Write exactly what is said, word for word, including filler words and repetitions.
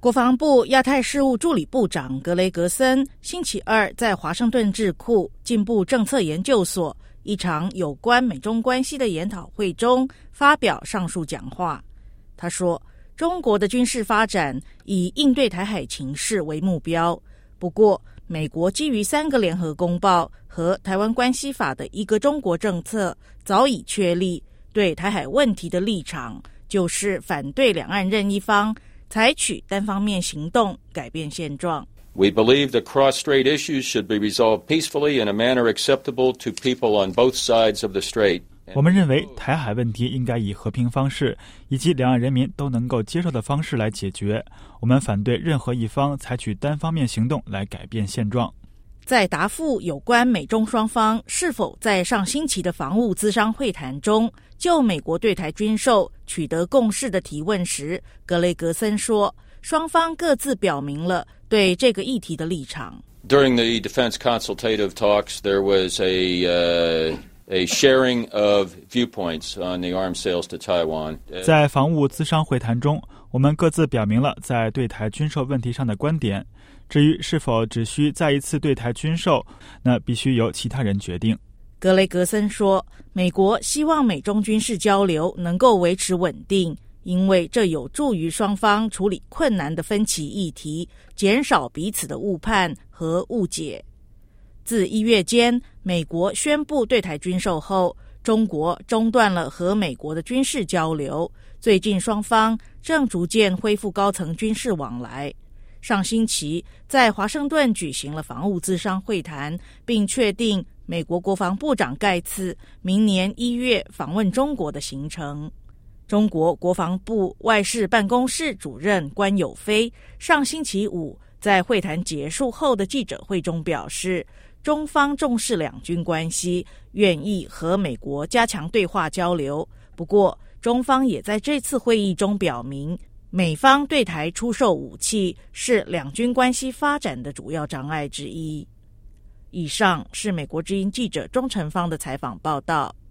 国防部亚太事务助理部长格雷格森星期二在华盛顿智库进步政策研究所一场有关美中关系的研讨会中发表上述讲话。他说，中国的军事发展以应对台海情势为目标，不过美国基于三个联合公报和台湾关系法的一个中国政策早已确立，对台海问题的立场就是反对两岸任一方采取单方面行动改变现状。 We believe that cross-strait issues should be resolved peacefully in a manner acceptable to people on both sides of the strait. 我们认为台海问题应该以和平方式以及两岸人民都能够接受的方式来解决。我们反对任何一方采取单方面行动来改变现状。 在答复有关美中双方是否在上星期的防务咨商会谈中就美国对台军售取得共识的提问时，格雷格森说，双方各自表明了对这个议题的立场。 During the defense consultative talks, there was a, uh, a sharing of viewpoints on the arms sales to Taiwan. 在防务咨商会谈中，我们各自表明了在对台军售问题上的观点。至于是否只需再一次对台军售，那必须由其他人决定。 格雷格森说，美国希望美中军事交流能够维持稳定，因为这有助于双方处理困难的分歧议题，减少彼此的误判和误解。自一月间美国宣布对台军售后，中国中断了和美国的军事交流，最近双方正逐渐恢复高层军事往来。上星期在华盛顿举行了防务咨商会谈，并确定美国国防部长盖茨明年一月访问中国的行程。中国国防部外事办公室主任关友飞上星期五在会谈结束后的记者会中表示，中方重视两军关系，愿意和美国加强对话交流。不过，中方也在这次会议中表明，美方对台出售武器是两军关系发展的主要障碍之一。以上是美国之音记者钟成芳的采访报道。